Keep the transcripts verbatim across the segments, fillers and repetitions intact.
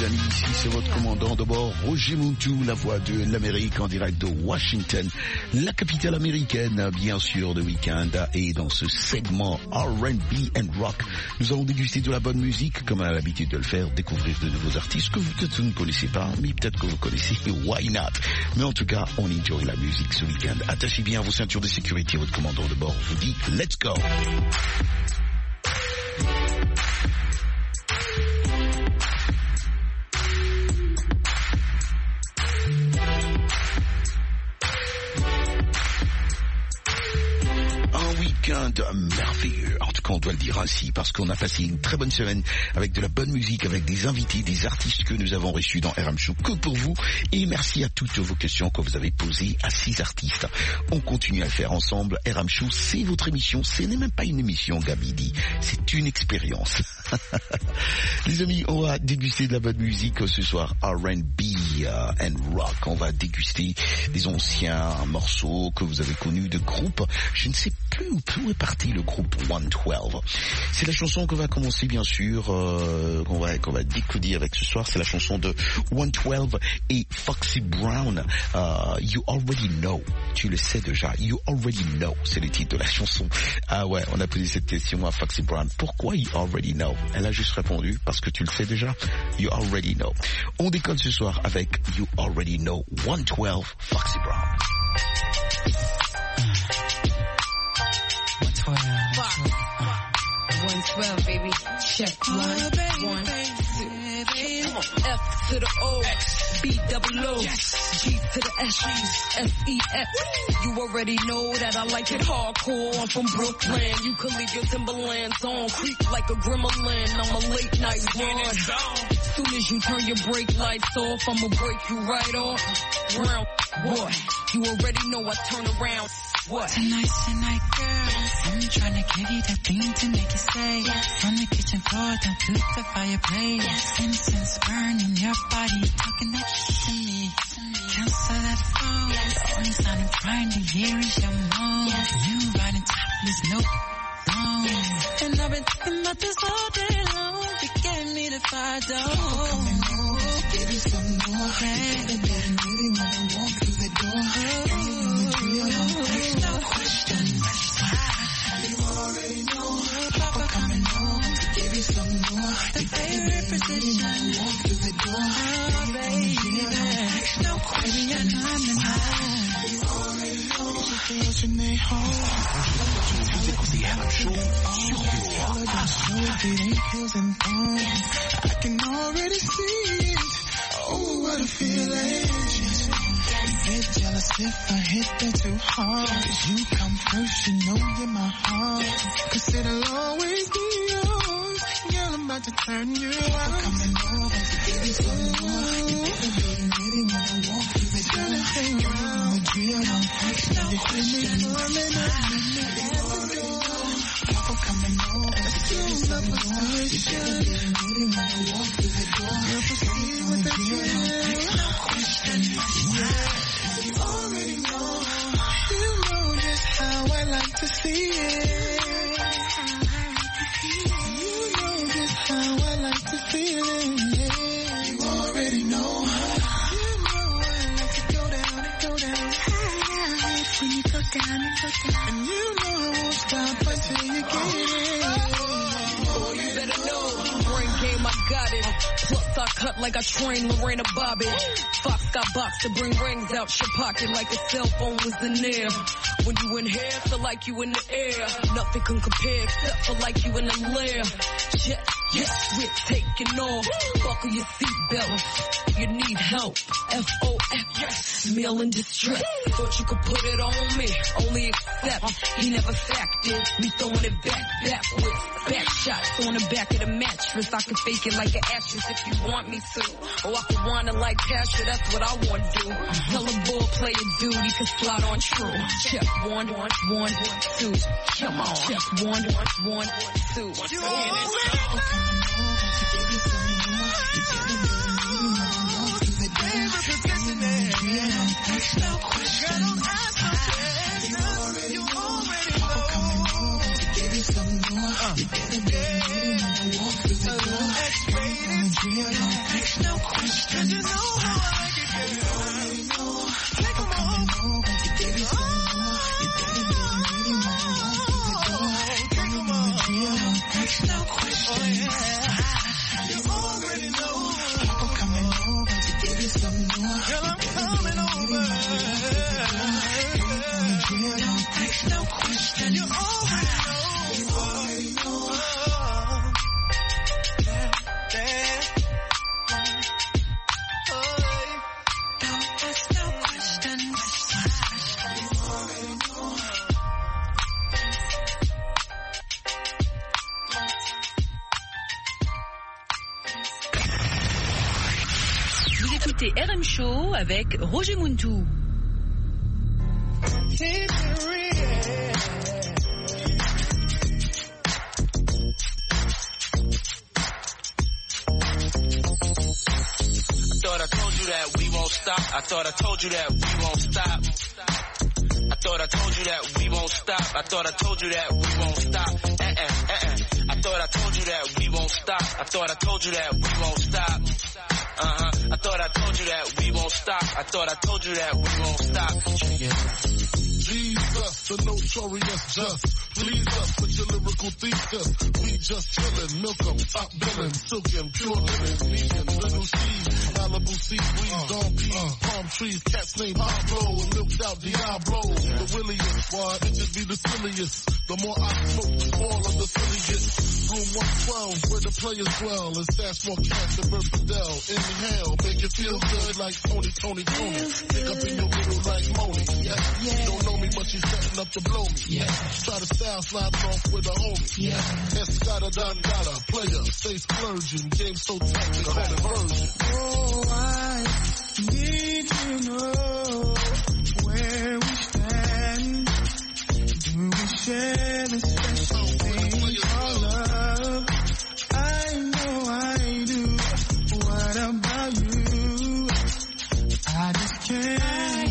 amis, ici c'est votre commandant de bord, Roger Montou, la voix de l'Amérique en direct de Washington, la capitale américaine, bien sûr, de week-end. Et dans ce segment R and B and Rock, nous allons déguster de la bonne musique, comme on a l'habitude de le faire, découvrir de nouveaux artistes que vous peut-être ne connaissez pas, mais peut-être que vous connaissez, why not? Mais en tout cas, on enjoy la musique ce week-end. Attachez bien vos ceintures de sécurité, votre commandant de bord vous dit, let's go! Merveilleux. En tout cas, on doit le dire ainsi parce qu'on a passé une très bonne semaine avec de la bonne musique, avec des invités, des artistes que nous avons reçus dans R M Show que pour vous. Et merci à toutes vos questions que vous avez posées à six artistes. On continue à le faire ensemble. R M Show, c'est votre émission. Ce n'est même pas une émission, Gabi dit. C'est une expérience. Les amis, on va déguster de la bonne musique ce soir. R and B uh, and rock. On va déguster des anciens morceaux que vous avez connus de groupes. Je ne sais plus où Où est parti le groupe one twelve? C'est la chanson qu'on va commencer bien sûr, euh, qu'on va qu'on va décoder avec ce soir. C'est la chanson de one twelve et Foxy Brown. Uh, you already know. Tu le sais déjà. You already know. C'est le titre de la chanson. Ah ouais, on a posé cette question à Foxy Brown. Pourquoi you already know? Elle a juste répondu parce que tu le sais déjà. You already know. On décolle ce soir avec You already know. one twelve, Foxy Brown. one twelve, baby. Check one, one, two. Come on. F to the O, B double O, G to the S, F E X. You already know that I like it hardcore. I'm from Brooklyn. You can leave your Timberlands on, creep like a gremlin. I'm a late night one. Soon as you turn your brake lights off, I'ma break you right off. Round, boy, you already know I turn around. What? Tonight's the night, girl. I'm tryna give you that thing to make you say yes. From the kitchen floor down to the fireplace. Yes. Incense burning your body, talking that shit to me. To me. Cancel that phone. Yes. The only sound I'm trying to hear is your moan. Yes. You riding topless, no phone. Yes. And I've been thinking about this all day long. You gave me the fire dog. Coming over to give you some more. Hey. Baby, I'm really wanna walk through the door. Oh. No question. You already know. Papa coming home to give you some more. The favorite position. Walk through the door. Oh, baby. No question. You already know. What's your name home? I can already see it. Oh, what a feeling. Get jealous if I hit that too hard. Cause you come first, you know you're my heart. Cause it'll always be yours. Girl, I'm about to turn you out. Coming over to give you some more. You better be ready when I walk through the door. Hang around with you, don't touch no question. Papa coming over to give you some more. You better be ready when I walk through the door. You'll proceed with the drill. No question. Yeah. You already know, you know just how I like to see it. You know just how I like to feel it. Yeah. You already know, you know I like to go down and go down. When you go down and go down. And you know I won't stop until you get it. Oh, you better know, brain game, I got it. Plus I cut like I train Lorena Bobbitt. Fox got box to bring rings out your pocket like a cell phone was in there. When you in here, feel like you in the air. Nothing can compare except for like you in the lair. Yes, yes, we're taking off. Buckle your seatbelt. You need help. F O F, yes, meal in distress. Thought you could put it on me. Only accept. He never factored. Me throwing it back, backwards. Back shots on the back of the mattress. I can fake it like an actress if you want me to. Or I could whine it like Pasha, that's what I want to do. Tell a ball player dude he can slide on true. Check one, one, one, two. Come on. Check one, one, one, two. You already no question. Girl, don't ask no you already know. Coming over to give you some more. Uh, you better be ready when I walk through the door. X-rated. There's no question. You know how I like it, baby. You already know. Take them coming over to give you some more. You better get ready, man. Take them on. There's no question. Oh, yeah. You already know. People coming over to give you some more. Girl, I'm coming over. There's no question. You already know. You already know. Yeah, yeah. Oh, no, there's no question. You already know. Vous écoutez R M Show avec Roger Muntou. I thought I told you that we won't stop. I thought I told you that we won't stop. I thought I told you that we won't stop. Uh-uh, uh-uh. I thought I told you that we won't stop. I thought I told you that we won't stop. Uh-huh. I thought I told you that we won't stop. I thought I told you that we won't stop. Check it out. Jesus, the notorious just. Please us with your lyrical thesis. We just chillin', milk 'em, top billin', silkin', pure linen, vegan, little seed, Malibu sea breeze, dawn peas, palm trees, cats named Pablo, and milked out Diablo. The williest squad, it just be the silliest. The more I smoke, the more of the silliest. Room one twelve, where the players dwell, and stash more cash than Bert Fidel. Inhale, make you feel good like Tony, Tony, Tony. Pick up in your middle like Moni. Yeah, yeah. Don't know me, but she's setting up to blow me. Yeah. Try to style slide off with a homie. Yeah. Escada Dandada, player, stay splurging. Game so tight, they call it version. Oh, I need to know where we stand. Do we share the special thing called love? I know I do. What about you? I just can't.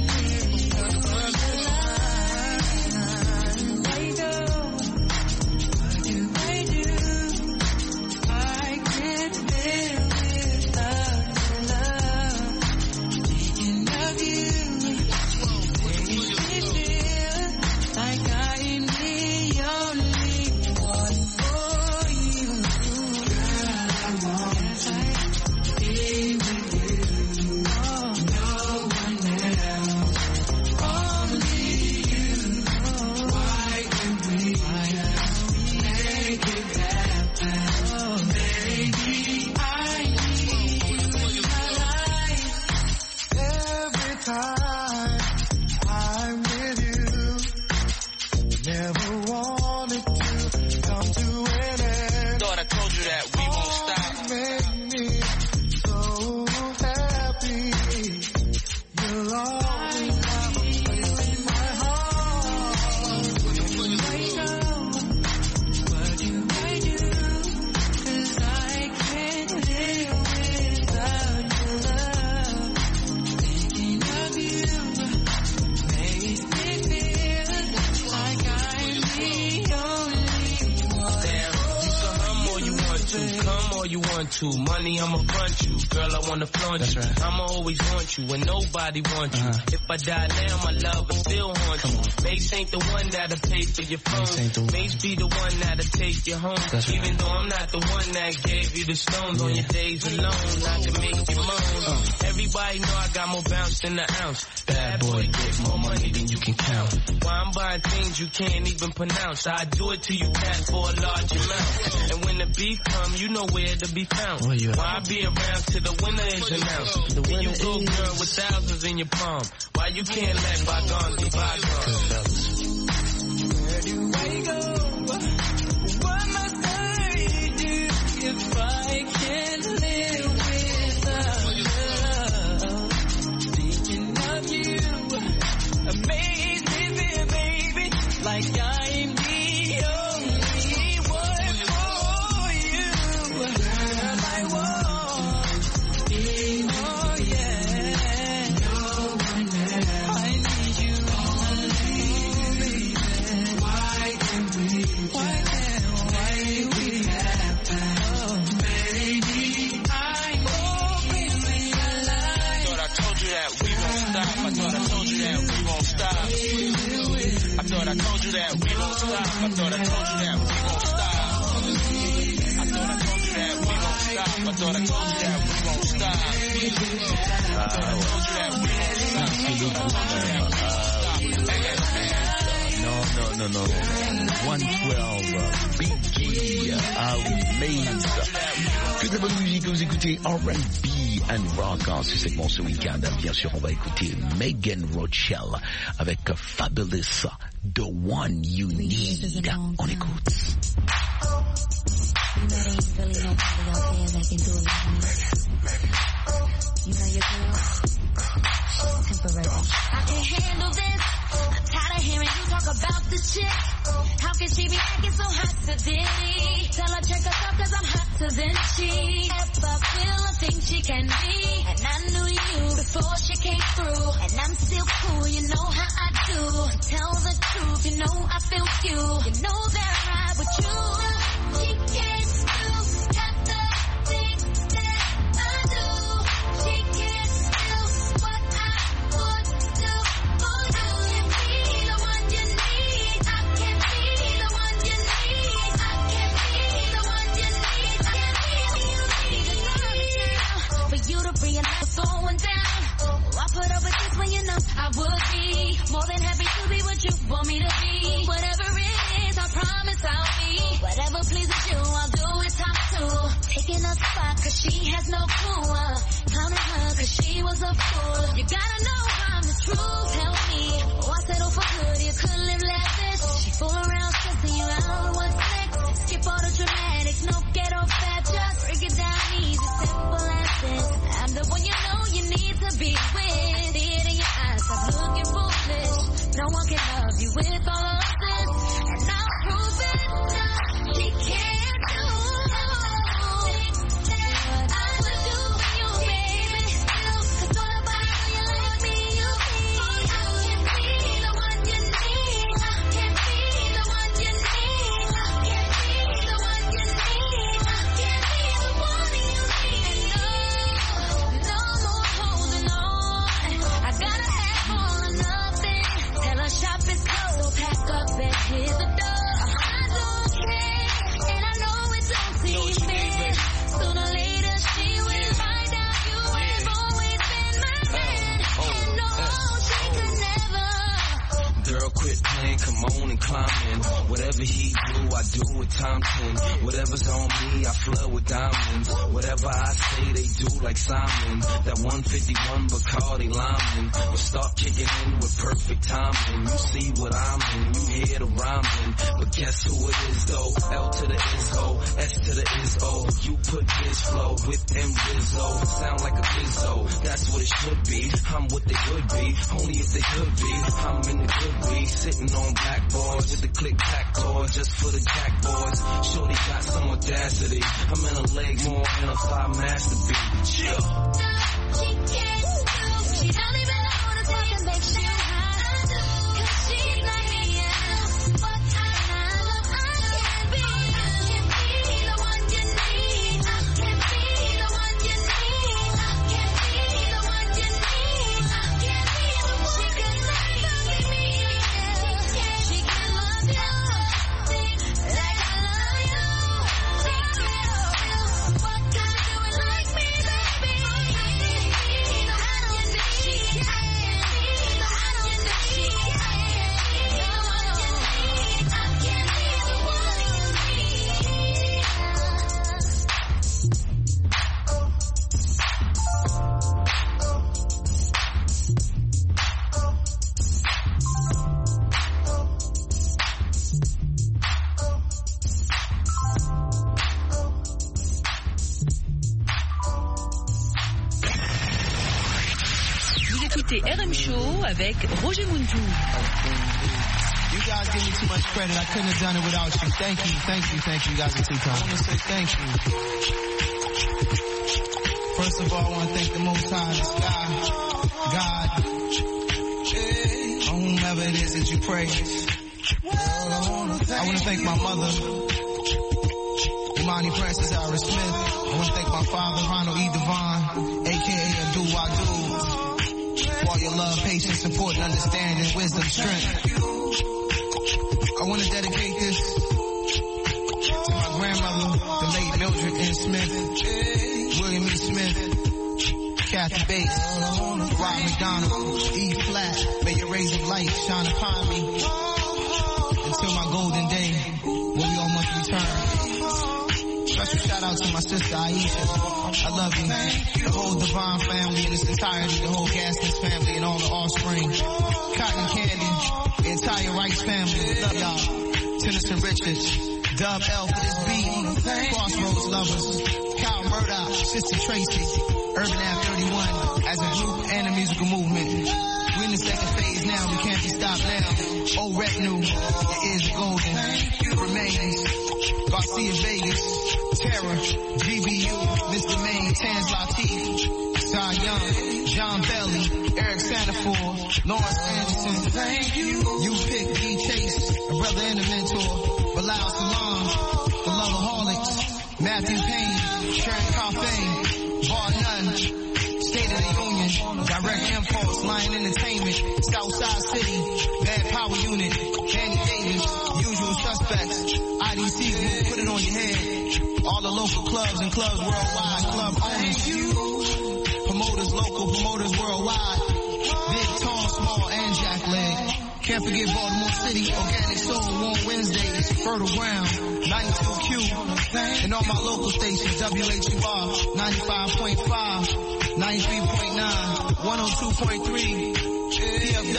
To money, I'ma front you. Girl, I wanna flaunt That's you. Right. I'ma always want you when nobody wants uh-huh. you. If I die now, my love will still haunt you. Mace ain't the one that'll pay for your phone. Mace be the one that'll take you home. That's Even right. though I'm not the one that gave you the stones yeah. on your days alone, I can make you moan. Uh. Everybody know I got more bounce than an ounce. Bad boy, get more money than you can count. Why I'm buying things you can't even pronounce. I do it to you, cat, for a large amount. And when the beef come, you know where to be found. Why I be around till the winner is announced. The when you go, girl, with thousands in your palm. Why you can't let bygones be bygones? Where do I go? What must I do if I can't live without love? Thinking of you, amaze me, baby, like I'm the only one for you. Girl, I want you, oh yeah. No one else. I need you, only thought I told you that we won't stop. I thought I told you that we won't stop. I thought I told you that we won't stop. I thought I told you that we won't stop. I thought I told you that we won't stop. I thought I told you that we won't stop. No, no, no, no. one twelve, Biggie, Amaze. Que de la bonne musique, vous écoutez R and B and Rock en ce segment ce week-end. Bien sûr, on va écouter Megan Rochelle avec Fabulous, The One You Need. On écoute. You know there ain't really nobody out there that can do it like me. You know your girl? She's temporary. I can't handle this. I'm tired of hearing you talk about this shit. How can she be acting so hot today? Tell her check herself cause I'm hotter than she ever feel or think she can be. And I knew you before she came through. And I'm still cool, you know how I do. Tell the truth, you know I feel you. You know that I ride with you. She can't do half the things that I do. She can't do what I would do for you. I can be the one you need. I can be the one you need. I can be the one you need. I can be the one you need. For you to realize what's going down. Oh, I put up with this when you know I would be more than happy to be what you want me to be. Whatever it is, I promise I'll be. Whatever pleases you, I'll do it top two. Taking a spot cause she has no clue. Uh, clowning her cause she was a fool. You gotta know I'm the truth. Tell me, oh I settle for good, you could live lavish. She fool around stressing you out, what's next? Skip all the dramatics, no ghetto fat. Just break it down easy, simple as this. I'm the one you know you need to be with. See it in your eyes, stop looking foolish. No one can love you with all of this. And I'll prove it. No, she can't do things that I would do for you, baby. Cause all about you like me, you be. I can be the one you need. I can be the one you need. I can be the one you need. I can be the one you need. And no, no more holding on. I gotta have all or nothing. Tell her shop is closed, so pack up and hit the door. I don't care, and I know it don't seem fair. Sooner or later she will find out you have always been my man. And no, she could never. Girl, quit playing, come on and climb in. Whatever he do, I do with time ten. Whatever's on me, I flood with diamonds. Whatever I say, they do like Simon. That one fifty-one Bacardi Lyman will start kicking in with perfect timing. You see what I'm in, you hear the rhyming. But guess who it is though? L to the is O, S to the is O. You put this flow with them Rizzo. Sound like a Rizzo, that's what it should be. I'm what they could be, only if they could be. I'm in the good weed, sitting on blackboards with the click-clack toys just for the jack boys. Shorty got some audacity. I'm in a leg more than a fly masterpiece. Chill. She can't do. She don't even know the stuff that makes you high. Cause she's like me, yeah. But I know I can be. I can be the one you need. I can be the one you need. I can be the one you need. I can be the one she can love me, yeah. She can love you like I love you. What can I do it like me, baby? I don't think she can. I don't think she can. I can be the one you need. Vous écoutez R M Show avec Roger Muntou. You guys give me too much credit. I couldn't have done it without you. Thank you, thank you, thank you. You guys are too kind. I want to say thank you. First of all, I want to thank the Most High, the sky, God, or whomever it is that you praise. I want to thank my mother, Imani Francis Ira Smith. I want to thank my father, Ronald E. Devon, a k a. Abdul Wadu, for all your love, patience, support, and understanding, wisdom, strength. I want to dedicate this to my grandmother, the late Mildred N. Smith, William E. Smith, Kathy Bates, Rob McDonald, E. Flat. May your rays of light shine upon me until my golden day when we all must return. Special shout out to my sister Aisha. I love you. The whole Divine family in its entirety, the whole Gaskins family and all the offspring. Cotton Candy, the entire Rice family. Love y'all. Tennyson Richards, Dub L for this beat. Crossroads Lovers, Kyle Murdoch, Sister Tracy, Urban Ave thirty-one as a group and a musical movement. We're in the second phase now, we can't be stopped now. Old retinue, your ears are golden. The remains, Garcia Vegas, Terror, G B U, Mister Maine, Tans Latif, Cy Young, John Belly, Eric Santafor, Lawrence Anderson. Thank you. You pick D Chase, a brother and a mentor. Bilal Salam, the Loveaholics, Matthew Payne, Sharon Coffey, Bar None, State of the Union, Direct Impulse, Lion Entertainment, Southside City, Bad Power Unit, Danny Davis, Usual Suspects, I D C Group, Put It On Your Head, all the local clubs and clubs worldwide, club owners, you, promoters, local promoters worldwide, big, tall, small, and Jack Leg. Can't forget Baltimore City, Organic Soul, Warm Wednesdays, Fertile Ground, ninety-two Q, and all my local stations, W H U R, ninety-five point five, ninety-three point nine, one oh two point three, P F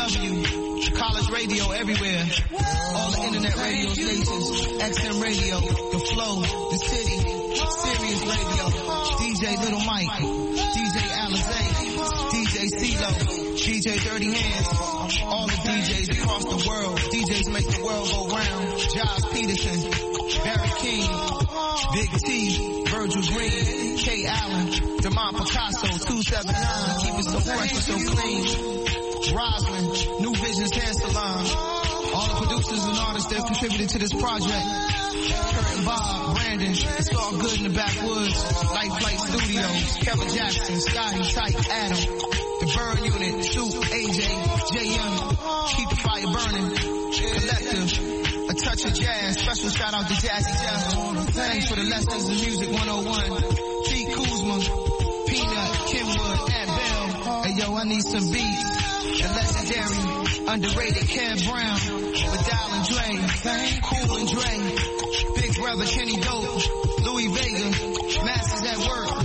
W, college radio everywhere, all the internet radio stations, X M Radio, The Flow, The City, Sirius Radio, D J Little Mike, D J Alizé, D J CeeLo, D J Dirty Hands, all the D Js across the world, D Js make the world go round, Giles Peterson, Barry King, Big T, Virgil Green, Kay Allen, DeMont Picasso, two seven nine, keep it so fresh and so clean, Roslyn, New Visions Hair Salon, all the producers and artists that contributed to this project, Kurt and Bob, Brandon, It's All Good in the Backwoods, Light Flight Studios, Kevin Jackson, Scotty, Tyke, Adam, The Burn Unit, Soup, A J, J M, Keep the Fire Burning, Collective, A Touch of Jazz, special shout out to Jazzy Jeff, thanks for the lessons in music one oh one, T. Kuzma, Peanut, Kenwood, and Bell, hey yo, I need some beats, the legendary, underrated Kev Brown, Vidal and Dre, Cool and Dre, Big Brother Kenny Dope, Louis Vega, Masters at Work,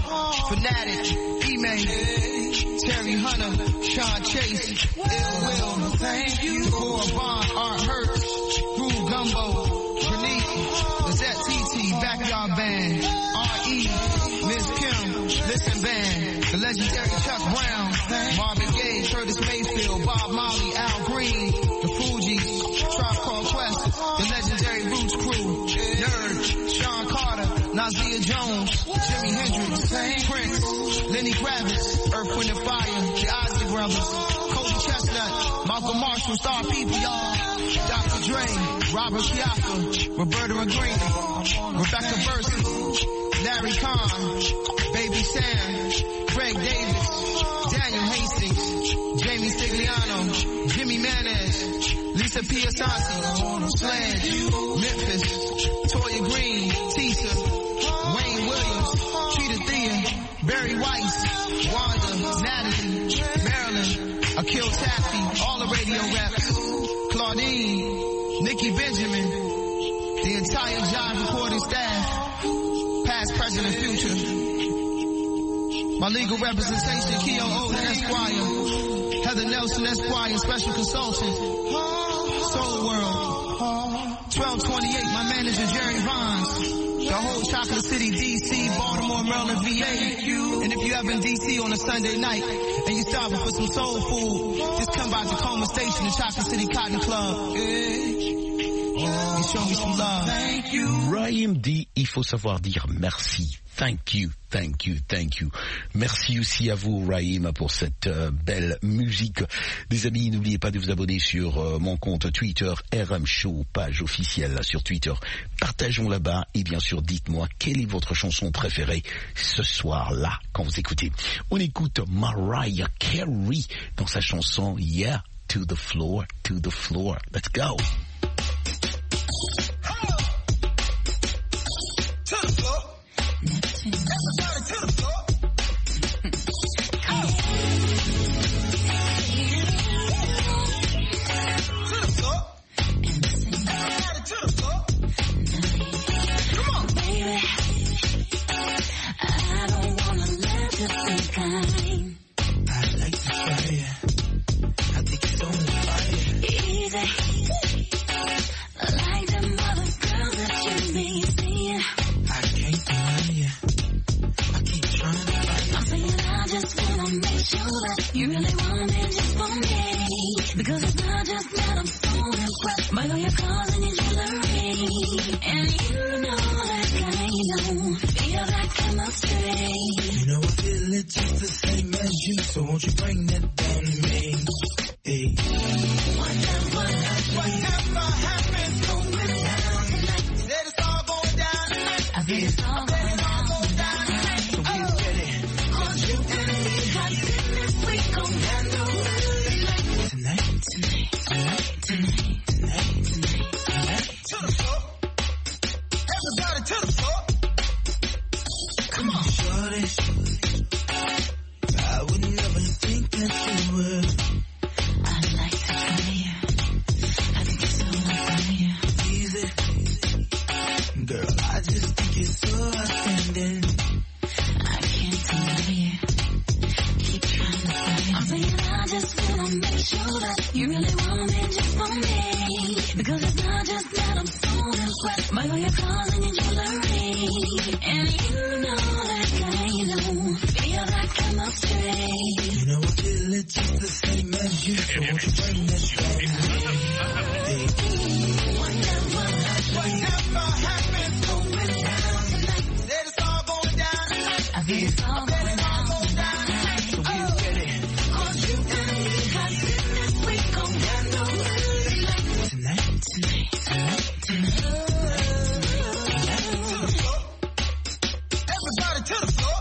Fanatic, E-May, Terry Hunter, Sean Chase, Ill Will, thank you, Deborah Bond, Art Hurts, Groove Gumbo, Trinique, Lizette T T, Backyard Band, R E, Miz Kim, Listen Band, the legendary Chuck Brown, Marvin Gaye, Curtis Mayfield, Bob Marley, Al Green, the Fugees, Tribe Called Quest, the legendary Roots Crew, Nerd, Sean Carter, Nazia Jones, Jimi Hendrix, Prince, Lenny Kravitz, Earth, Wind and Fire, the Ozzy Brothers, Cody Chestnut, Malcolm Marshall, Star People, y'all, Doctor Dre, Robert Chiaffa, Roberta McGreen, Rebecca Versi, Larry Kahn, Baby Sam, Craig Davis, Daniel Hastings, Jamie Stigliano, Jimmy Manez, Lisa Piasanti, Sledge, Memphis, Toya Green, Tisha, Wayne Williams, Cheetah Thea, Barry Weiss, Wanda, Natalie, Marilyn, Akil Taffy, all the radio reps, Claudine, Nikki Benjamin, the entire Jive recording staff, past, present, and future. My legal representation, Keo Oden Esquire, Heather Nelson Esquire, special consultant, Soul World, twelve twenty-eight, my manager Jerry Vons, the whole Chocolate City, D C, Baltimore, Maryland, V A, and if you ever in D C on a Sunday night, and you stopping for some soul food, just come by Tacoma Station, the Chocolate City Cotton Club, and show me some love. Thank you. Raïm dit, il faut savoir dire merci. Thank you, thank you, thank you. Merci aussi à vous, Raïm, pour cette euh, belle musique. Les amis, n'oubliez pas de vous abonner sur euh, mon compte Twitter, R M Show, page officielle sur Twitter. Partageons là-bas et bien sûr, dites-moi quelle est votre chanson préférée ce soir-là quand vous écoutez. On écoute Mariah Carey dans sa chanson Yeah, to the floor, to the floor. Let's go. just wanna make sure that you really want me just for me. Because it's not just that I'm so impressed by all your cars and your jewelry. And you know that I know, feel that chemistry. You know I feel it just the same as you, so won't you bring that down to me? Hey. Whatever happens, whatever happens, going down tonight. Said it's all going down tonight. I feel it's all going down tonight. So get ready. Cause you and me got business we gon' handle tonight. Tonight, tonight, tonight, tonight, tonight, tonight, tonight. To the floor. Everybody to the floor. Come on. Shorty, I would never think that you would. I'd like to try you. I think you're so unfamiliar. Easy. Girl, I just think you're so outstanding. I can't deny you. Keep trying to find me. I'm saying I just wanna make sure that you really want me just for me. Because it's not just that I'm so impressed by all your cars and your jewelry. And you know that I know, feel that chemistry. You know I feel it just the same as you, so won't you bring that down to me? Hey. Whatever happens, going down tonight. Said it's all going down tonight. I feel it's all going down tonight. So get ready. Cause you and me got business we gon' handle tonight. Tonight, tonight, tonight, tonight. Everybody to the floor.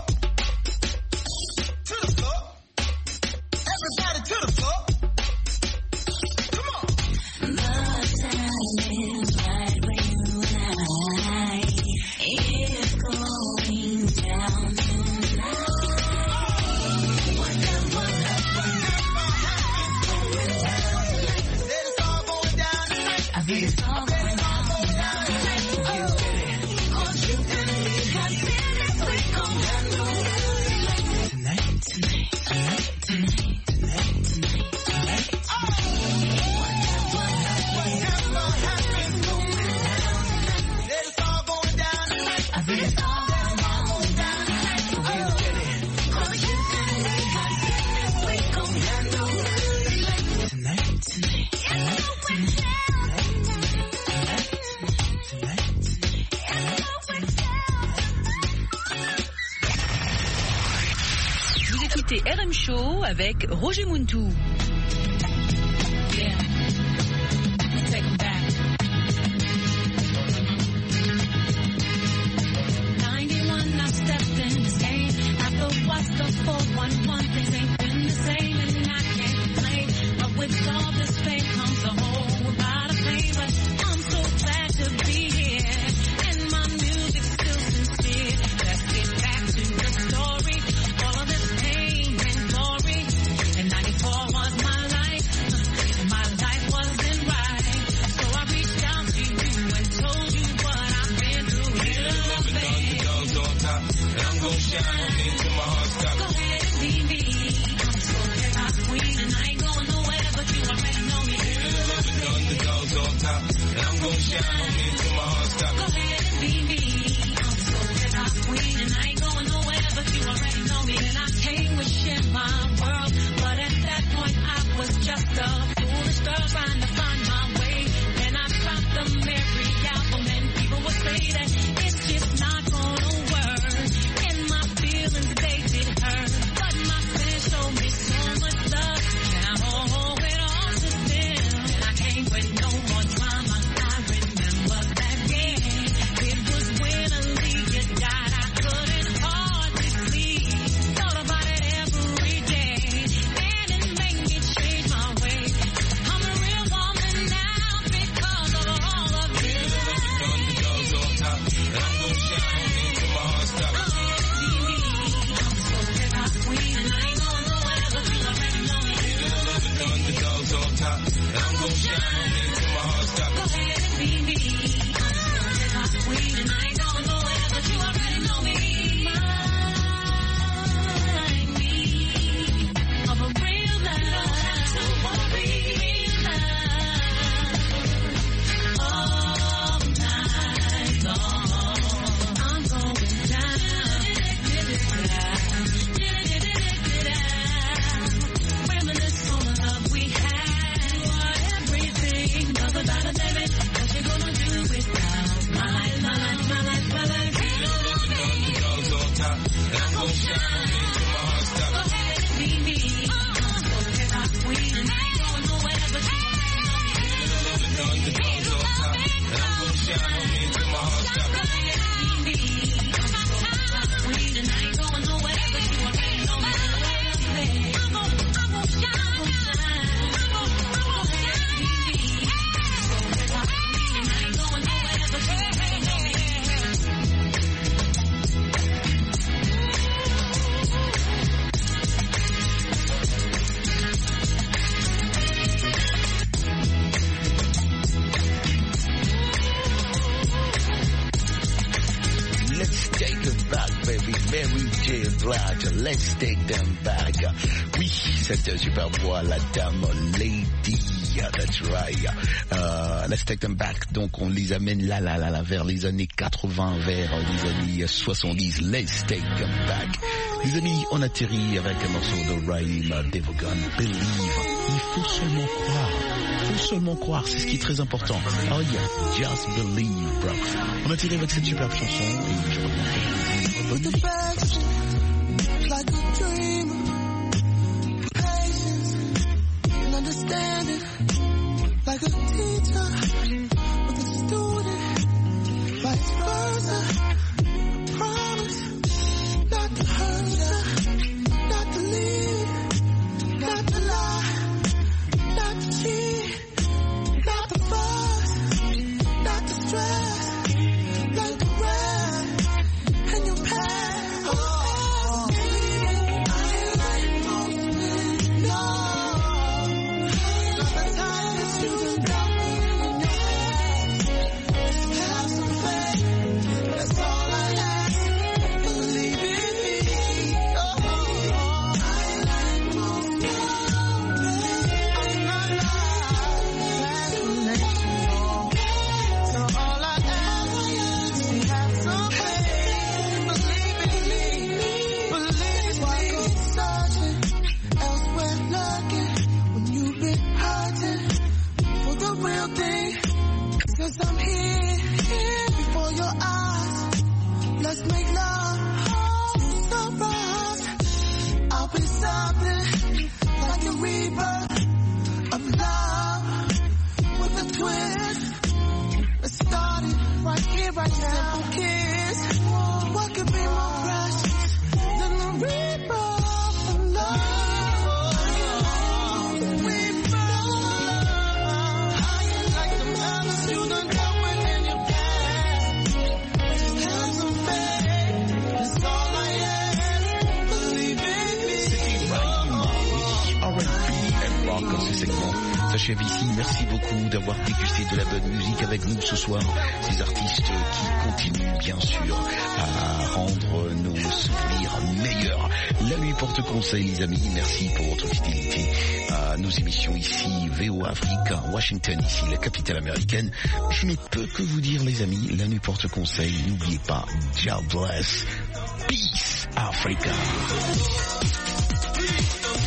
To the floor. Everybody to the floor. Come on. The time is right when I is going down tonight. Whatever happens, going down tonight. Said it's all going down tonight. I feel it's all going down tonight. Cause you and me got business we gon' handle tonight. Tonight, tonight, tonight, tonight, tonight, tonight, tonight. Whatever happens, going down tonight. Said it's all going down tonight. I feel it's all going down tonight. So get ready. Cause you and me got business we gon' handle tonight. Tonight, tonight, tonight, tonight, tonight, Vous écoutez R M Show avec Roger Muntou. Yeah. Take 'em back. ninety-one, I stepped in this game. After what's the four one one, things ain't been the same, and I can't complain. But with all this fame comes a whole lot of pain. But I'm so glad to be here, and my music's still sincere. Let's get back to the story. All of this pain and glory. And ninety-four was my life. My life wasn't right. So I reached out to you and told you what I've been through. You love me. And I'm gon' shine into my heart stop. Go ahead and be me. I'm so hip-hop queen and I ain't going nowhere, but you already know me. The underdogs on top. And I'm gon' shine into my heart stop. Go ahead and be me. I'm so hip-hop queen and I ain't going nowhere, but you already know me. And I came wishing my world, but at that point I was just a foolish girl trying to find my way. And I dropped the Mary album and people would say that it's just not gonna work. And my feelings, they did hurt. But my friends showed me so much love. And I owe it all to them. And I came with no more drama. I remember that day. It was when Aaliyah died. I couldn't hardly sleep. Thought about it every day. And it made me change my way. I'm a real woman now because of all of this. The underdogs on top. And I'm gon' shine into my heart stop. I'm so hip-hop queen and I ain't going nowhere, but you already know me. The underdogs on top. And I'm gon' shine into my heart stop. Go ahead and be me. I'm so hip-hop queen and I ain't going nowhere, but you already know me. Remind me of a real love, a real love. All night long, I'm going down. Black, let's take them back. Oui, cette superbe voix, la dame Lady, that's right. Uh, let's take them back. Donc on les amène là, là, là, là, vers les années quatre-vingts, vers les années soixante-dix. Let's take them back. Les amis, on atterrit avec un morceau de Raheem Devaughan, Believe. Il faut seulement croire. Il faut seulement croire, c'est ce qui est très important. Oh yeah, just believe, bro. On atterrit avec cette superbe chanson et je reviens. Bonne nuit. Like a dreamer, patience and understanding, like a teacher with a student, vice versa. Promise not to hurt you, not to lead, not to lie, not to cheat, not to fuss, not to stress, like the red in your past. I'm here, here before your eyes. Let's make love to sunrise. I'll be something like a rebirth of love with a twist. Let's start it right here, right now. Simple kiss. What could be more precious than the rebirth of love? S'achève ici. Merci beaucoup d'avoir dégusté de la bonne musique avec nous ce soir. Des artistes qui continuent bien sûr à rendre nos souvenirs meilleurs. La nuit porte conseil les amis. Merci pour votre fidélité à nos émissions ici. V O Afrique, Washington, ici la capitale américaine. Je ne peux que vous dire les amis, la nuit porte conseil. N'oubliez pas, God bless. Peace Africa.